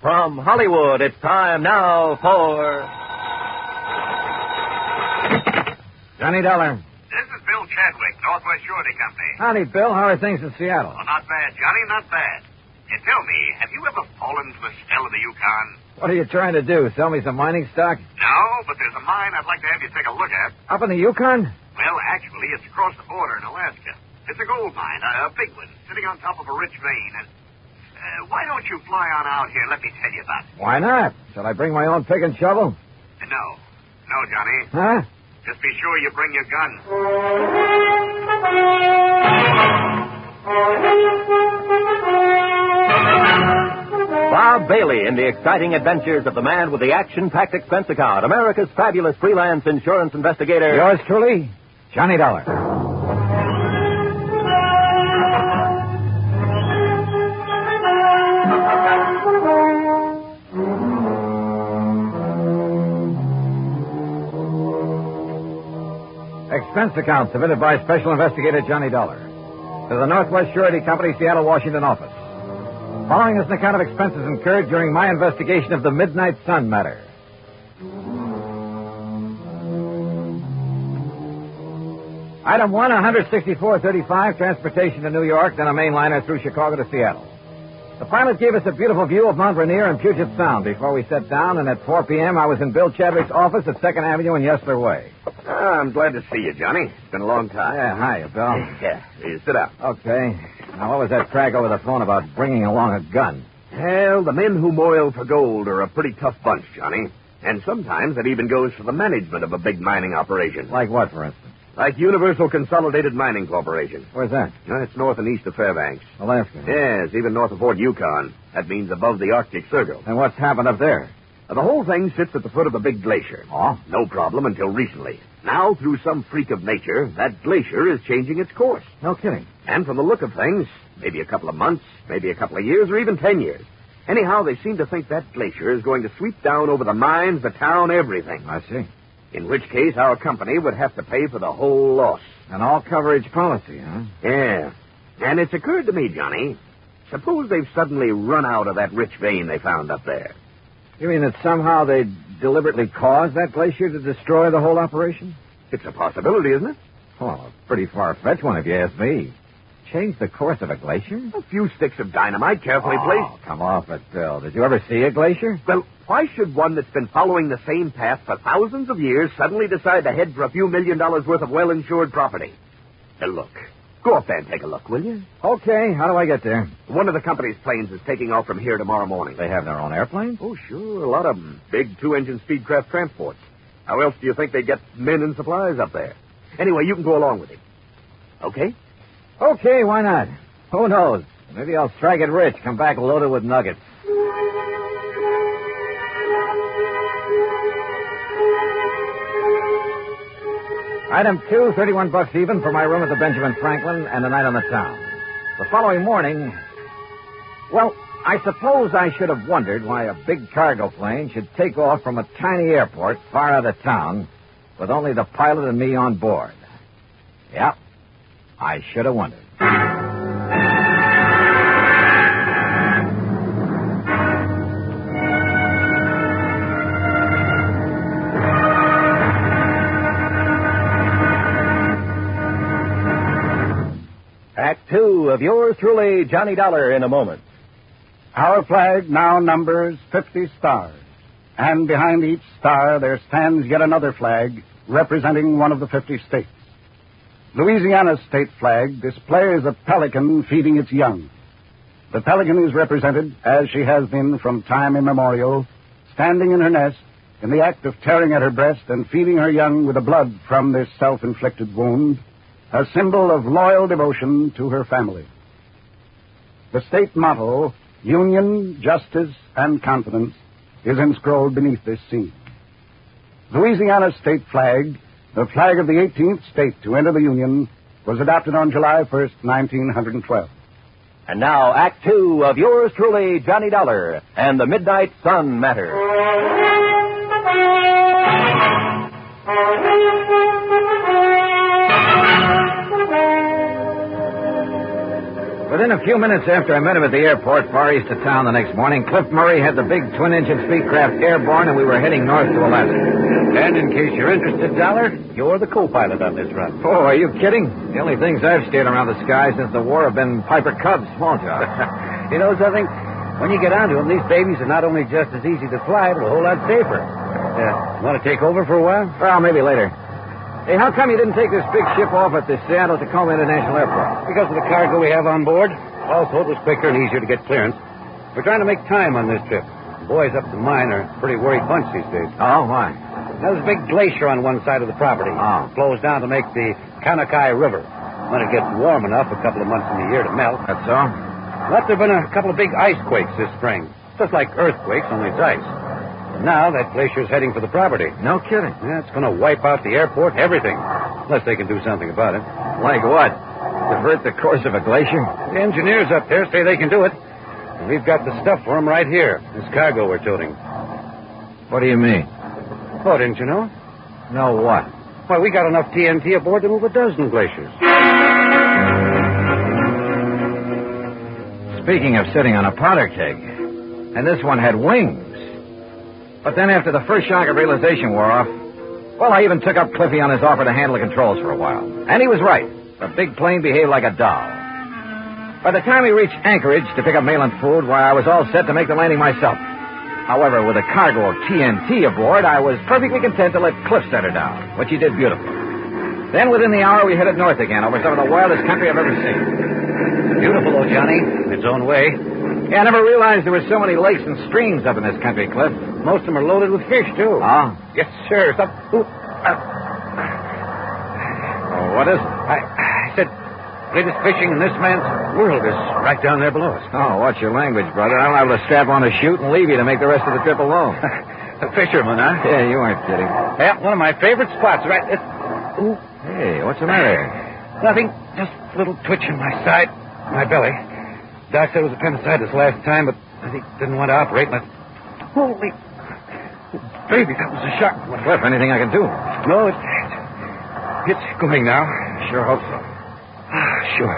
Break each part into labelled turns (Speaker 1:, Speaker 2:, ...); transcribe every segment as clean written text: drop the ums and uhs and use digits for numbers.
Speaker 1: From Hollywood, it's time now for...
Speaker 2: Johnny Dollar.
Speaker 3: This is Bill Chadwick, Northwest Surety Company.
Speaker 2: Howdy, Bill. How are things in Seattle?
Speaker 3: Well, not bad, Johnny, not bad. Tell me, have you ever fallen to the spell of the Yukon?
Speaker 2: What are you trying to do? Sell me some mining stock?
Speaker 3: No, but there's a mine I'd like to have you take a look at.
Speaker 2: Up in the Yukon?
Speaker 3: Well, actually, it's across the border in Alaska. It's a gold mine, a big one, sitting on top of a rich vein. And why don't you fly on out here and let me tell you about it?
Speaker 2: Why not? Shall I bring my own pick and shovel?
Speaker 3: No, Johnny.
Speaker 2: Huh?
Speaker 3: Just be sure you bring your gun.
Speaker 1: Bob Bailey in the exciting adventures of the man with the action-packed expense account, America's fabulous freelance insurance investigator.
Speaker 2: Yours truly, Johnny Dollar. Expense account submitted by Special Investigator Johnny Dollar to the Northwest Surety Company, Seattle, Washington office. Following is an account of expenses incurred during my investigation of the Midnight Sun matter. Item 1, 164.35, transportation to New York, then a main liner through Chicago to Seattle. The pilot gave us a beautiful view of Mount Rainier and Puget Sound before we set down, and at 4 p.m. I was in Bill Chadwick's office at 2nd Avenue and Yesler Way.
Speaker 3: I'm glad to see you, Johnny. It's been a long time.
Speaker 2: Yeah, hiya, Bill.
Speaker 3: Yeah, you sit down.
Speaker 2: Okay. Now, what was that crack over the phone about bringing along a gun?
Speaker 3: Well, the men who moil for gold are a pretty tough bunch, Johnny. And sometimes it even goes for the management of a big mining operation.
Speaker 2: Like what, for instance?
Speaker 3: Like Universal Consolidated Mining Corporation.
Speaker 2: Where's that?
Speaker 3: It's north and east of Fairbanks.
Speaker 2: Alaska.
Speaker 3: Yes, even north of Fort Yukon. That means above the Arctic Circle.
Speaker 2: And what's happened up there?
Speaker 3: The whole thing sits at the foot of a big glacier.
Speaker 2: Oh?
Speaker 3: No problem until recently. Now, through some freak of nature, that glacier is changing its course.
Speaker 2: No kidding.
Speaker 3: And from the look of things, maybe a couple of months, maybe a couple of years, or even 10 years. Anyhow, they seem to think that glacier is going to sweep down over the mines, the town, everything.
Speaker 2: I see.
Speaker 3: In which case, our company would have to pay for the whole loss.
Speaker 2: An all-coverage policy, huh?
Speaker 3: Yeah. And it's occurred to me, Johnny, suppose they've suddenly run out of that rich vein they found up there.
Speaker 2: You mean that somehow they deliberately caused that glacier to destroy the whole operation?
Speaker 3: It's a possibility, isn't it?
Speaker 2: Oh, a pretty far-fetched one, if you ask me. Change the course of a glacier?
Speaker 3: A few sticks of dynamite carefully placed.
Speaker 2: Oh, come off it, Bill. Did you ever see a glacier?
Speaker 3: Well, why should one that's been following the same path for thousands of years suddenly decide to head for a few $1 million worth of well-insured property? Now, look. Go up there and take a look, will you?
Speaker 2: Okay. How do I get there?
Speaker 3: One of the company's planes is taking off from here tomorrow morning.
Speaker 2: They have their own airplanes?
Speaker 3: Oh, sure. A lot of them. Big 2-engine Speedcraft transports. How else do you think they get men and supplies up there? Anyway, you can go along with it. Okay?
Speaker 2: Okay, why not? Who knows? Maybe I'll strike it rich, come back loaded with nuggets. Item 2, $31 even for my room at the Benjamin Franklin and a night on the town. The following morning, well, I suppose I should have wondered why a big cargo plane should take off from a tiny airport far out of town with only the pilot and me on board. Yeah, I should have wondered.
Speaker 1: Act 2 of yours truly, Johnny Dollar, in a moment.
Speaker 4: Our flag now numbers 50 stars, and behind each star there stands yet another flag representing one of the 50 states. Louisiana's state flag displays a pelican feeding its young. The pelican is represented, as she has been from time immemorial, standing in her nest in the act of tearing at her breast and feeding her young with the blood from this self-inflicted wound, a symbol of loyal devotion to her family. The state motto, Union, Justice, and Confidence, is inscrolled beneath this scene. Louisiana's state flag, the flag of the 18th state to enter the Union, was adopted on July 1st, 1912.
Speaker 1: And now, Act 2 of yours truly, Johnny Dollar, and the Midnight Sun matter.
Speaker 2: Within a few minutes after I met him at the airport far east of town the next morning, Cliff Murray had the big twin-engine Speedcraft airborne, and we were heading north to Alaska.
Speaker 5: And in case you're interested, Dollar, you're the co-pilot on this run.
Speaker 2: Oh, are you kidding? The only things I've steered around the sky since the war have been Piper Cubs, small jobs.
Speaker 5: You know something? When you get onto them, these babies are not only just as easy to fly, but a whole lot safer. Want to take over for a while?
Speaker 2: Well, maybe later. Hey, how come you didn't take this big ship off at the Seattle-Tacoma International Airport?
Speaker 5: Because of the cargo we have on board. Also, it was quicker and easier to get clearance. We're trying to make time on this trip. The boys up to mine are a pretty worried bunch these days.
Speaker 2: Oh, why?
Speaker 5: There's a big glacier on one side of the property.
Speaker 2: Oh.
Speaker 5: It flows down to make the Kanakai River. When it gets warm enough, a couple of months in the year to melt.
Speaker 2: That's all?
Speaker 5: But there have been a couple of big ice quakes this spring. Just like earthquakes, only it's ice. Now that glacier's heading for the property.
Speaker 2: No kidding.
Speaker 5: Yeah, it's going to wipe out the airport, everything. Unless they can do something about it.
Speaker 2: Like what? Divert the course of a glacier?
Speaker 5: The engineers up there say they can do it. And we've got the stuff for them right here. This cargo we're toting.
Speaker 2: What do you mean?
Speaker 5: Oh, didn't you know?
Speaker 2: No what?
Speaker 5: Why, we got enough TNT aboard to move a dozen glaciers.
Speaker 2: Speaking of sitting on a powder keg, and this one had wings. But then after the first shock of realization wore off, well, I even took up Cliffy on his offer to handle the controls for a while. And he was right. The big plane behaved like a doll. By the time we reached Anchorage to pick up mail and food, why, I was all set to make the landing myself. However, with a cargo of TNT aboard, I was perfectly content to let Cliff set her down, which he did beautifully. Then within the hour, we headed north again over some of the wildest country I've ever seen.
Speaker 5: Beautiful, though, Johnny, in its own way.
Speaker 2: Yeah, I never realized there were so many lakes and streams up in this country, Cliff.
Speaker 5: Most of them are loaded with fish, too.
Speaker 2: Oh?
Speaker 5: Yes, sir.
Speaker 2: What is it?
Speaker 5: I said, greatest fishing in this man's world is right down there below us.
Speaker 2: Oh, watch your language, brother. I'm liable to strap on a chute and leave you to make the rest of the trip alone.
Speaker 5: A fisherman, huh?
Speaker 2: Yeah, you aren't kidding.
Speaker 5: Yeah, one of my favorite spots, right? Ooh.
Speaker 2: Hey, what's the matter?
Speaker 5: Nothing. Just a little twitch in my side, my belly. Doc said it was appendicitis last time, but I think didn't want to operate. And holy baby, that was a shock.
Speaker 2: Cliff, anything I can do?
Speaker 5: No, it's going now.
Speaker 2: Sure hope so.
Speaker 5: Sure.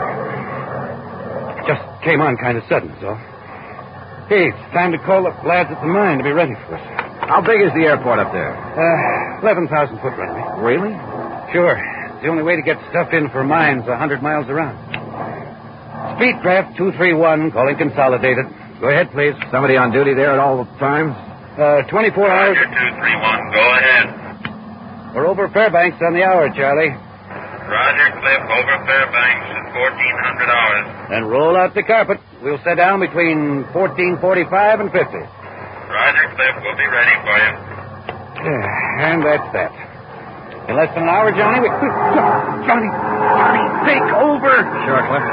Speaker 5: Just came on kind of sudden, so. Hey, it's time to call up lads at the mine to be ready for us.
Speaker 2: How big is the airport up there?
Speaker 5: 11,000 foot runway.
Speaker 2: Really?
Speaker 5: Sure. It's the only way to get stuff in for mines 100 miles around. Speedcraft 231, calling Consolidated. Go ahead, please.
Speaker 2: Somebody on duty there at all times?
Speaker 5: 24 hours.
Speaker 6: Roger, 231, go ahead.
Speaker 5: We're over Fairbanks on the hour, Charlie.
Speaker 6: Roger, Cliff, over Fairbanks at 1400 hours.
Speaker 5: Then roll out the carpet. We'll set down between 14:45 and 50.
Speaker 6: Roger, Cliff, we'll be ready for you.
Speaker 5: Yeah, and that's that. In less than an hour, Johnny, Johnny, take over.
Speaker 2: Sure, Cliff.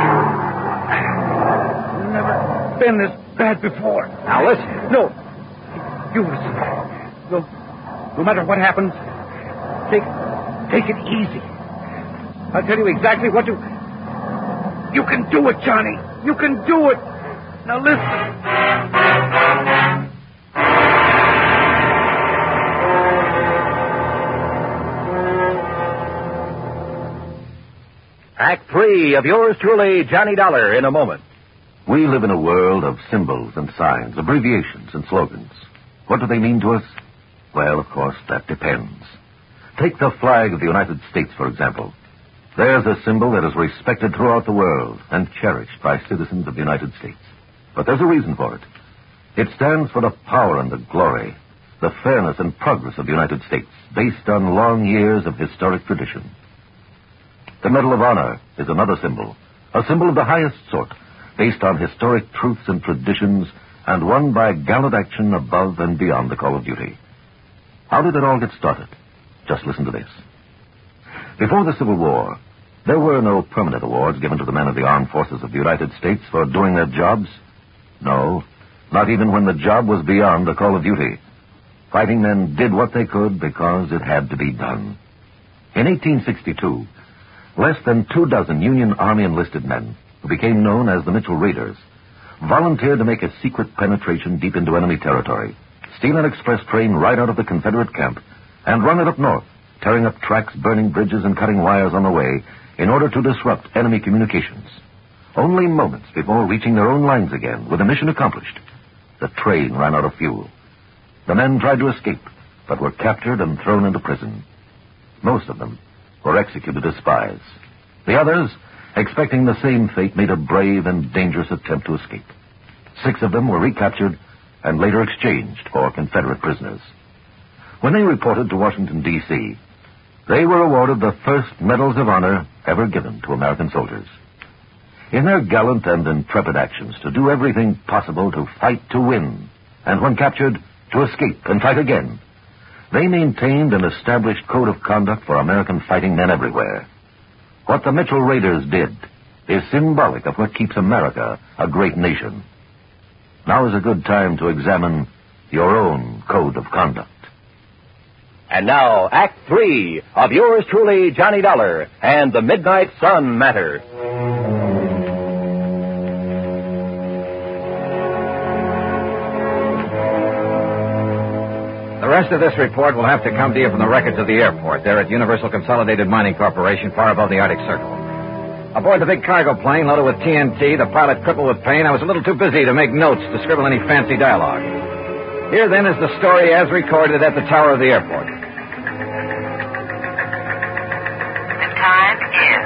Speaker 5: Never been this bad before.
Speaker 2: Now, listen.
Speaker 5: No. You listen. No matter what happens, take it easy. I'll tell you exactly what to... You can do it, Johnny. You can do it. Now, listen.
Speaker 1: Act 3 of yours truly, Johnny Dollar, in a moment. We live in a world of symbols and signs, abbreviations and slogans. What do they mean to us? Well, of course, that depends. Take the flag of the United States, for example. There's a symbol that is respected throughout the world and cherished by citizens of the United States. But there's a reason for it. It stands for the power and the glory, the fairness and progress of the United States, based on long years of historic tradition. The Medal of Honor is another symbol, a symbol of the highest sort, based on historic truths and traditions, and won by gallant action above and beyond the call of duty. How did it all get started? Just listen to this. Before the Civil War, there were no permanent awards given to the men of the armed forces of the United States for doing their jobs. No, not even when the job was beyond the call of duty. Fighting men did what they could because it had to be done. In 1862, less than 24 Union Army enlisted men, who became known as the Mitchell Raiders, volunteered to make a secret penetration deep into enemy territory, steal an express train right out of the Confederate camp, and run it up north, tearing up tracks, burning bridges, and cutting wires on the way in order to disrupt enemy communications. Only moments before reaching their own lines again, with the mission accomplished, the train ran out of fuel. The men tried to escape, but were captured and thrown into prison. Most of them were executed as spies. The others, expecting the same fate, made a brave and dangerous attempt to escape. 6 of them were recaptured and later exchanged for Confederate prisoners. When they reported to Washington, D.C., they were awarded the first medals of honor ever given to American soldiers. In their gallant and intrepid actions to do everything possible to fight to win, and when captured, to escape and fight again, they maintained an established code of conduct for American fighting men everywhere. What the Mitchell Raiders did is symbolic of what keeps America a great nation. Now is a good time to examine your own code of conduct.
Speaker 7: And now, Act 3 of yours truly, Johnny Dollar, and the Midnight Sun Matter.
Speaker 2: The rest of this report will have to come to you from the records of the airport, there at Universal Consolidated Mining Corporation, far above the Arctic Circle. Aboard the big cargo plane loaded with TNT, the pilot crippled with pain, I was a little too busy to make notes to scribble any fancy dialogue. Here, then, is the story as recorded at the tower of the airport.
Speaker 8: The time is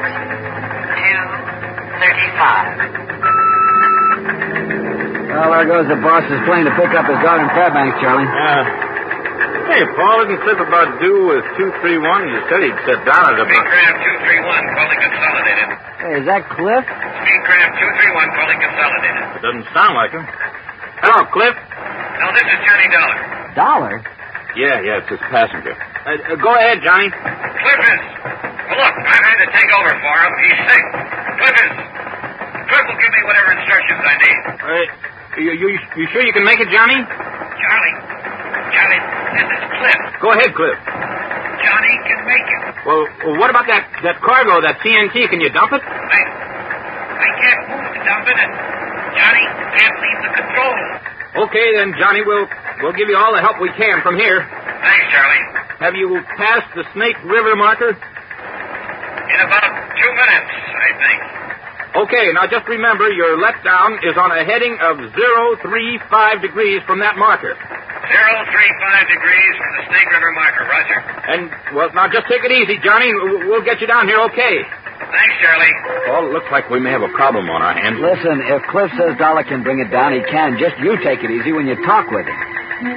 Speaker 8: 2:35.
Speaker 9: Well, there goes the boss's plane to pick up his dog in Fairbanks, Charlie.
Speaker 10: Hey, Paul, isn't Cliff about due with 231? You said he'd set down at about...
Speaker 6: Speedcraft 231, calling Consolidated.
Speaker 9: Hey, is that Cliff?
Speaker 6: Speedcraft 231, calling Consolidated.
Speaker 10: It doesn't sound like him. Hello, Cliff.
Speaker 6: No, this is Johnny Dollar.
Speaker 9: Dollar?
Speaker 10: Yeah, it's his passenger. Go ahead, Johnny.
Speaker 6: Cliff is... Well, look, I've had to take over for him. He's sick. Cliff will give me whatever instructions I need.
Speaker 10: You sure you can make it, Johnny?
Speaker 6: Johnny, this is Cliff.
Speaker 10: Go ahead, Cliff.
Speaker 6: Johnny can make it.
Speaker 10: Well, what about that cargo, that TNT? Can you dump it?
Speaker 6: I can't move to dump it, and Johnny can't leave the controls.
Speaker 10: Okay, then, Johnny, we'll give you all the help we can from here.
Speaker 6: Thanks, Charlie.
Speaker 10: Have you passed the Snake River marker?
Speaker 6: In about 2 minutes, I think.
Speaker 10: Okay, now just remember your letdown is on a heading of 035 degrees from that marker.
Speaker 6: 035 degrees from the Snake River marker, Roger.
Speaker 10: And, well, now just take it easy, Johnny. We'll get you down here okay.
Speaker 6: Thanks, Charlie.
Speaker 10: Well, it looks like we may have a problem on our hands.
Speaker 9: Listen, if Cliff says Dollar can bring it down, he can. Just you take it easy when you talk with him.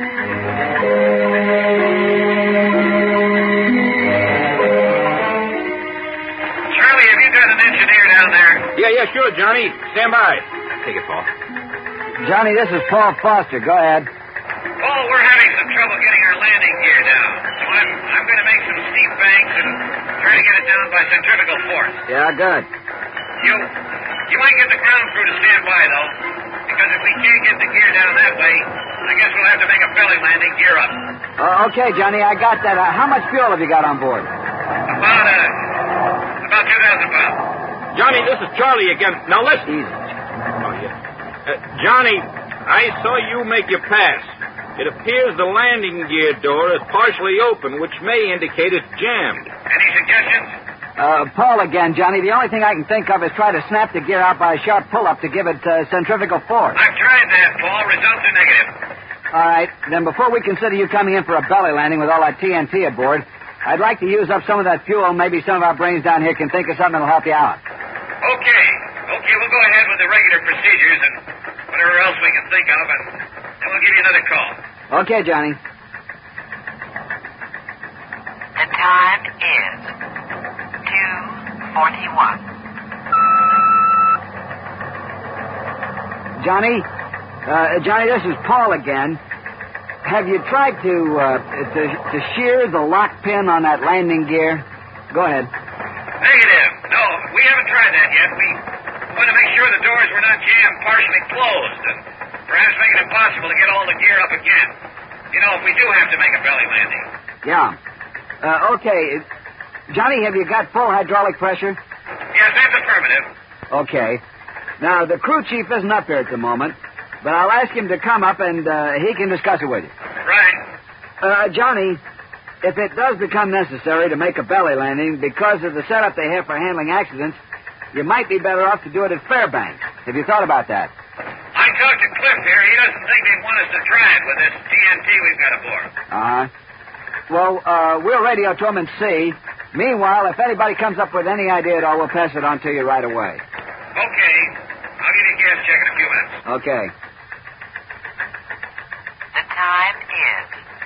Speaker 6: Charlie, have you got an engineer down there?
Speaker 10: Yeah, sure, Johnny. Stand by. Take it, Paul.
Speaker 9: Johnny, this is Paul Foster. Go ahead.
Speaker 6: Paul, we're having some trouble getting our landing gear down. So I'm going to make some steep banks and try to get it down by centrifugal force.
Speaker 9: Yeah, good.
Speaker 6: You might get the ground crew to stand by, though, because if we can't get the gear down that way, I guess we'll have to make a belly landing gear up.
Speaker 9: Okay, Johnny, I got that. How much fuel have you got on board?
Speaker 6: About 2,000 pounds.
Speaker 10: Johnny, this is Charlie again. Now, listen.
Speaker 9: Easy.
Speaker 10: Oh, yeah. Johnny, I saw you make your pass. It appears the landing gear door is partially open, which may indicate it's jammed.
Speaker 6: Any suggestions?
Speaker 9: Paul again, Johnny. The only thing I can think of is try to snap the gear out by a sharp pull-up to give it centrifugal force.
Speaker 6: I've tried that, Paul. Results are negative.
Speaker 9: All right. Then before we consider you coming in for a belly landing with all that TNT aboard, I'd like to use up some of that fuel. Maybe some of our brains down here can think of something that'll help you out.
Speaker 6: Okay, we'll go ahead with the regular procedures and whatever else we can think of, and we'll give you another call.
Speaker 9: Okay, Johnny.
Speaker 8: The time is 2:41.
Speaker 9: Johnny, this is Paul again. Have you tried to shear the lock pin on that landing gear? Go ahead.
Speaker 6: Negative. No, we haven't tried that yet. We want to make sure the doors were not jammed partially closed, and perhaps make it impossible to get all the gear up again. You know, if we do have to make a belly landing.
Speaker 9: Yeah. Okay. Johnny, have you got full hydraulic pressure?
Speaker 6: Yes, that's affirmative.
Speaker 9: Okay. Now, the crew chief isn't up here at the moment, but I'll ask him to come up and he can discuss it with you.
Speaker 6: Right.
Speaker 9: Johnny, if it does become necessary to make a belly landing because of the setup they have for handling accidents, you might be better off to do it at Fairbanks. Have you thought about that?
Speaker 6: I talked to Cliff here. He doesn't think they'd want us to try it with this TNT we've got aboard.
Speaker 9: Uh-huh. Well, we'll radio to them and see. Meanwhile, if anybody comes up with any idea at all, we'll pass it on to you right away.
Speaker 6: Okay. I'll give you a gas check in a few minutes.
Speaker 9: Okay.
Speaker 8: The time is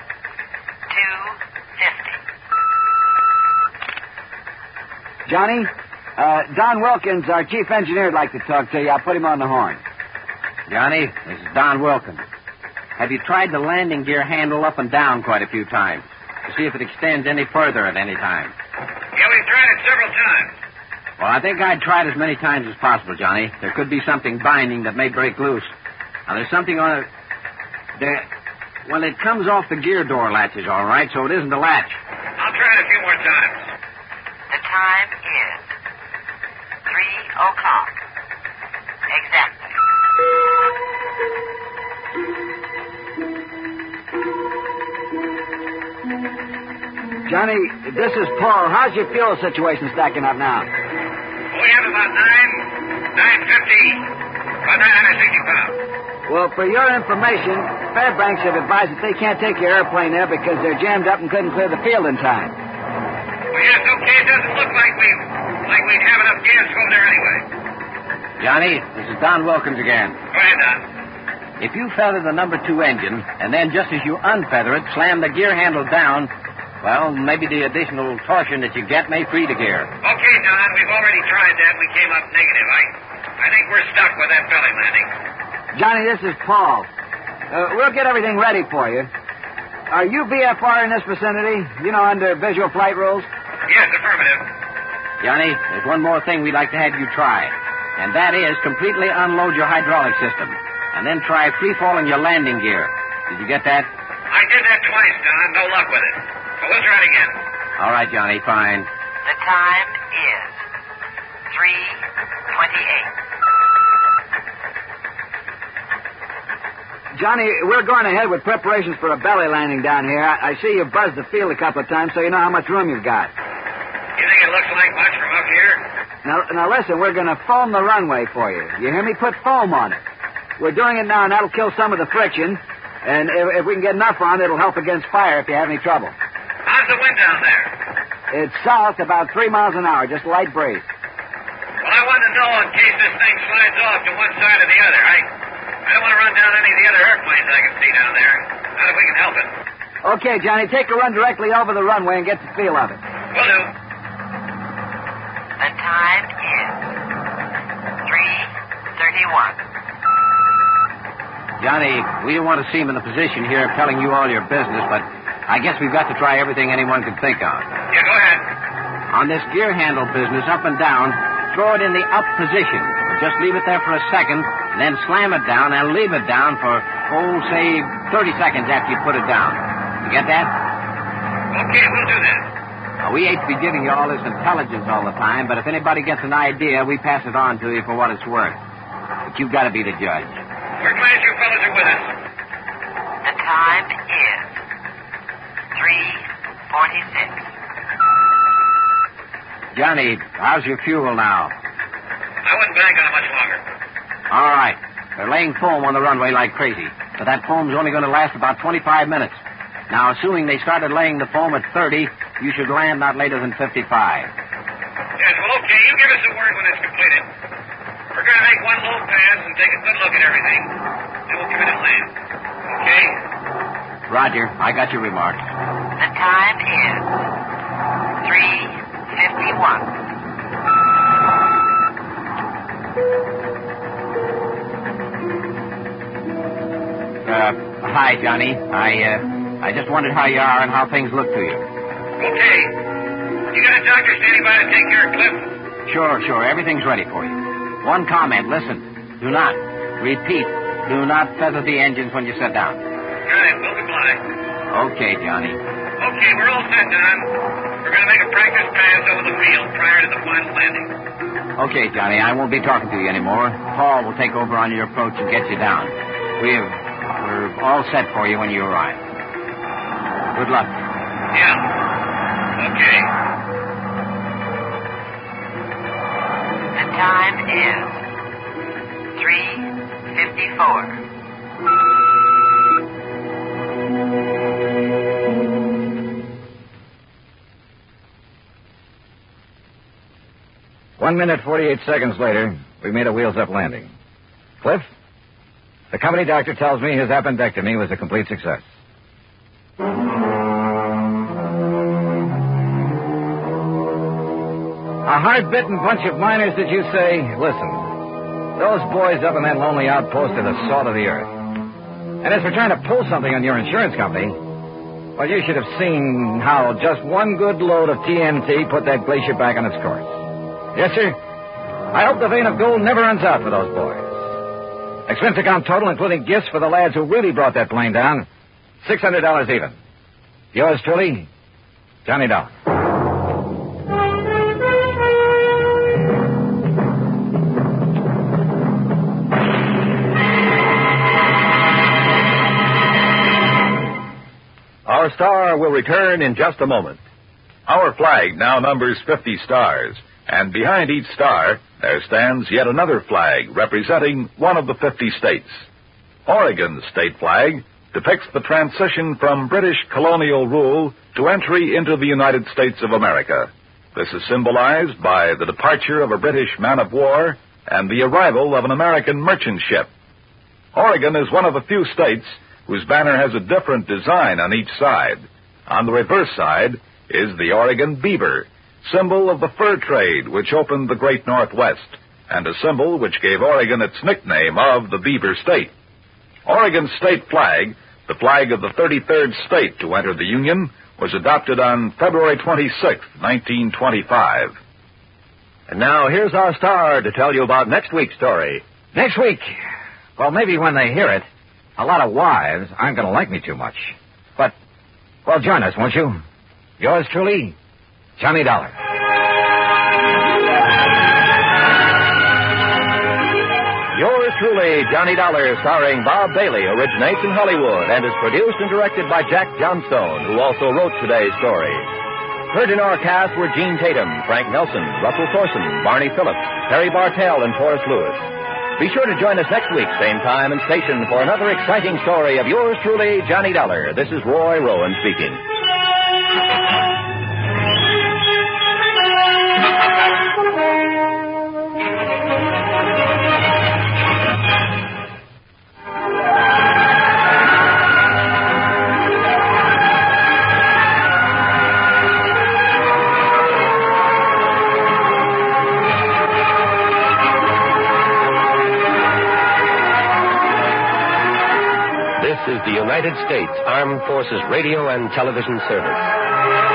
Speaker 8: 2:50.
Speaker 9: Johnny, Don Wilkins, our chief engineer, would like to talk to you. I'll put him on the horn.
Speaker 2: Johnny, this is Don Wilkins. Have you tried the landing gear handle up and down quite a few times to see if it extends any further at any time?
Speaker 6: Yeah, we've tried it several times.
Speaker 2: Well, I think I'd try it as many times as possible, Johnny. There could be something binding that may break loose. Now, there's something on it. Well, it comes off the gear door latches, all right, so it isn't the latch.
Speaker 6: I'll try it a few more times.
Speaker 8: The time is 3:00. Exactly.
Speaker 9: Johnny, this is Paul. How's your fuel situation stacking up now?
Speaker 6: We have about 950, about 960 pounds.
Speaker 9: Well, for your information, Fairbanks have advised that they can't take your airplane there because they're jammed up and couldn't clear the field in time.
Speaker 6: Well, yes, okay. It doesn't look like we'd have enough gas to go there anyway.
Speaker 2: Johnny, this is Don Wilkins again.
Speaker 6: Go ahead, Don.
Speaker 2: If you feather the number 2 engine, and then just as you unfeather it, slam the gear handle down, well, maybe the additional torsion that you get may free the gear.
Speaker 6: Okay, Don, we've already tried that. We came up negative. I think we're stuck with that belly landing.
Speaker 9: Johnny, this is Paul. We'll get everything ready for you. Are you VFR in this vicinity? You know, under visual flight rules?
Speaker 6: Yes, affirmative.
Speaker 2: Johnny, there's one more thing we'd like to have you try, and that is completely unload your hydraulic system, and then try free-falling your landing gear. Did you get that?
Speaker 6: I did that twice, Don. No luck with it. So we'll try it again.
Speaker 2: All right, Johnny, fine.
Speaker 8: The time is 3:28.
Speaker 9: Johnny, we're going ahead with preparations for a belly landing down here. I see you buzzed the field a couple of times, so you know how much room you've got.
Speaker 6: You think it looks like much from up here?
Speaker 9: Now listen, we're going to foam the runway for you. You hear me? Put foam on it. We're doing it now, and that'll kill some of the friction. And if we can get enough on, it'll help against fire if you have any trouble.
Speaker 6: How's the wind down there?
Speaker 9: It's south, about 3 miles an hour, just light breeze.
Speaker 6: Well, I wanted to know in case this thing slides off to one side or the other. I don't want to run down any of the other airplanes I can see down there. Not if we can help it.
Speaker 9: Okay, Johnny, take a run directly over the runway and get the feel of it.
Speaker 6: Will do.
Speaker 8: The time is 3:31.
Speaker 2: Johnny, we don't want to seem in the position here of telling you all your business, but I guess we've got to try everything anyone can think of.
Speaker 6: Yeah, go ahead.
Speaker 2: On this gear handle business, up and down, throw it in the up position. Or just leave it there for a second, and then slam it down and leave it down for, say, 30 seconds after you put it down. You get that?
Speaker 6: Okay, we'll do that.
Speaker 2: Now, we hate to be giving you all this intelligence all the time, but if anybody gets an idea, we pass it on to you for what it's worth. But you've got to be the judge.
Speaker 6: We're glad you fellas are with us.
Speaker 8: The time is 3:46.
Speaker 2: Johnny, how's your fuel now?
Speaker 6: I wouldn't bank on it much longer.
Speaker 2: All right. They're laying foam on the runway like crazy, but that foam's only going to last about 25 minutes. Now, assuming they started laying the foam at 30, you should land not later than 55.
Speaker 6: Yes, well, okay. You give us a word when it's completed. We're going to make one low pass and take a good look at everything. Then we'll come in and land. Okay?
Speaker 2: Roger. I got your remarks.
Speaker 8: The time is 3:51.
Speaker 2: Hi, Johnny. I just wondered how you are and how things look to you.
Speaker 6: Okay. You got a doctor standing by to take care of Cliff?
Speaker 2: Sure. Everything's ready for you. One comment. Listen. Do not. Repeat. Do not feather the engines when you sit down.
Speaker 6: Right, we'll comply.
Speaker 2: Okay, Johnny.
Speaker 6: Okay, we're all set, Don. We're going to make a practice pass over the field prior to the final landing.
Speaker 2: Okay, Johnny. I won't be talking to you anymore. Paul will take over on your approach and get you down. We're all set for you when you arrive. Good luck.
Speaker 6: Yeah. Okay.
Speaker 8: The time is 3:54.
Speaker 2: One minute, 48 seconds later, we made a wheels-up landing. Cliff, the company doctor tells me his appendectomy was a complete success. A hard-bitten bunch of miners, did you say? Listen, those boys up in that lonely outpost are the salt of the earth. And as for trying to pull something on your insurance company, well, you should have seen how just one good load of TNT put that glacier back on its course. Yes, sir. I hope the vein of gold never runs out for those boys. Expense account total, including gifts for the lads who really brought that plane down, $600 even. Yours truly, Johnny Dollar.
Speaker 7: Our star will return in just a moment.
Speaker 11: Our flag now numbers 50 stars, and behind each star there stands yet another flag representing one of the 50 states. Oregon's state flag depicts the transition from British colonial rule to entry into the United States of America. This is symbolized by the departure of a British man-of-war and the arrival of an American merchant ship. Oregon is one of the few states whose banner has a different design on each side. On the reverse side is the Oregon beaver, symbol of the fur trade which opened the great Northwest, and a symbol which gave Oregon its nickname of the Beaver State. Oregon's state flag, the flag of the 33rd state to enter the Union, was adopted on February 26, 1925.
Speaker 7: And now here's our star to tell you about next week's story.
Speaker 2: Next week? Well, maybe when they hear it, a lot of wives aren't going to like me too much. But, well, join us, won't you? Yours truly, Johnny Dollar.
Speaker 7: Yours truly, Johnny Dollar, starring Bob Bailey, originates in Hollywood and is produced and directed by Jack Johnstone, who also wrote today's story. Heard in our cast were Gene Tatum, Frank Nelson, Russell Thorson, Barney Phillips, Terry Bartell, and Forrest Lewis. Be sure to join us next week, same time and station, for another exciting story of yours truly, Johnny Dollar. This is Roy Rowan speaking. This is the United States Armed Forces Radio and Television Service.